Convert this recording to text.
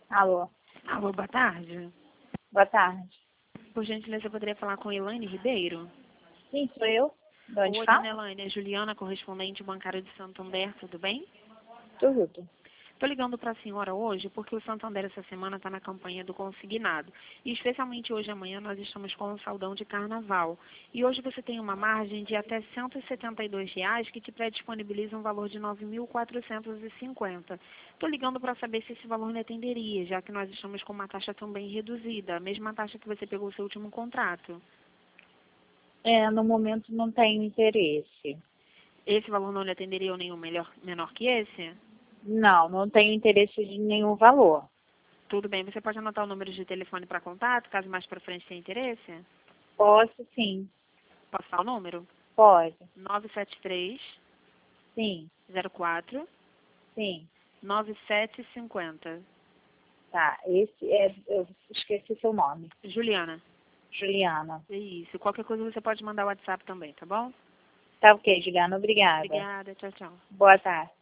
Alô, Alô, boa tarde. boa tarde. Por gentileza, eu poderia falar com Elaine Ribeiro? Sim, sou eu. De onde Oi, fala? dona Elaine, é Juliana, correspondente bancária de Santander, tudo bem? Tudo. Estou ligando para a senhora hoje porque o Santander essa semana está na campanha do consignado. E especialmente hoje e amanhã nós estamos com um saldão de carnaval. E hoje você tem uma margem de até R$ 172 que te pré-disponibiliza um valor de R$ 9.450. Estou ligando para saber se esse valor lhe atenderia, já que nós estamos com uma taxa também reduzida, a mesma taxa que você pegou o seu último contrato. No momento não tenho interesse. Esse valor não lhe atenderia ou nenhum menor que esse? Não tenho interesse de nenhum valor. Tudo bem, você pode anotar o número de telefone para contato, caso mais para frente tenha interesse? Posso sim. Posso falar o número? Pode. 973 Sim, 04 sim. 9750. Tá, eu esqueci seu nome. Juliana. Juliana. Isso. Qualquer coisa você pode mandar o WhatsApp também, tá bom? Tá ok, Juliana, obrigada. Obrigada. Tchau, tchau. Boa tarde.